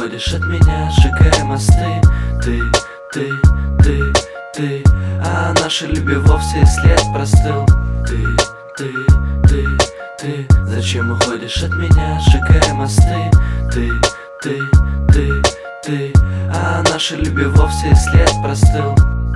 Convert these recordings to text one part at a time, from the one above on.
уходишь от меня, сжигая мосты. Ты, а нашей любви вовсе след простыл. Ты, зачем уходишь от меня, сжигая мосты? Ты, а нашей любви вовсе след простыл.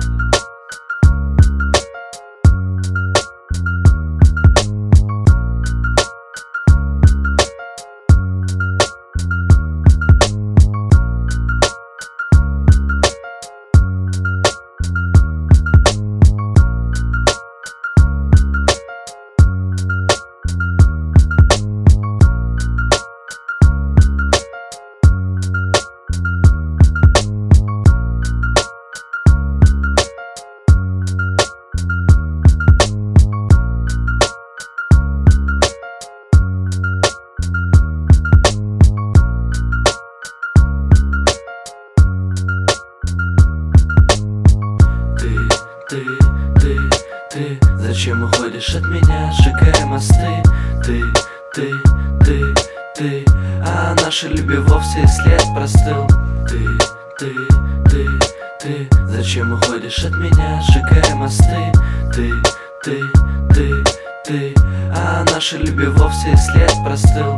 Ты, зачем уходишь от меня, сжигая мосты? Ты, а нашей любви вовсе след простыл. Ты, зачем уходишь от меня, сжигая мосты? Ты, а нашей любви вовсе след простыл.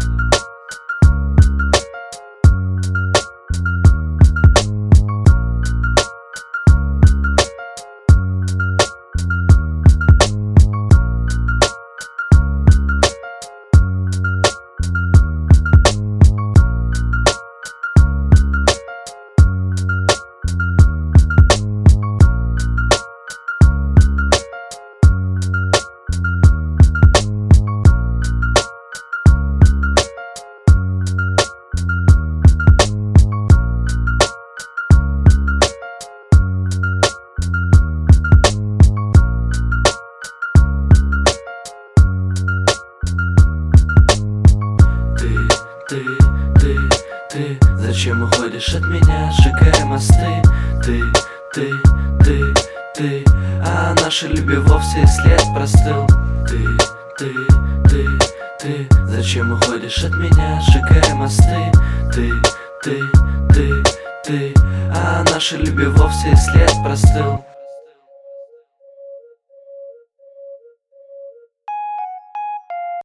Ты, зачем уходишь от меня, сжигая мосты? Ты, а нашей любви вовсе след простыл. Ты, зачем уходишь от меня, сжигая мосты? Ты, а нашей любви вовсе след простыл.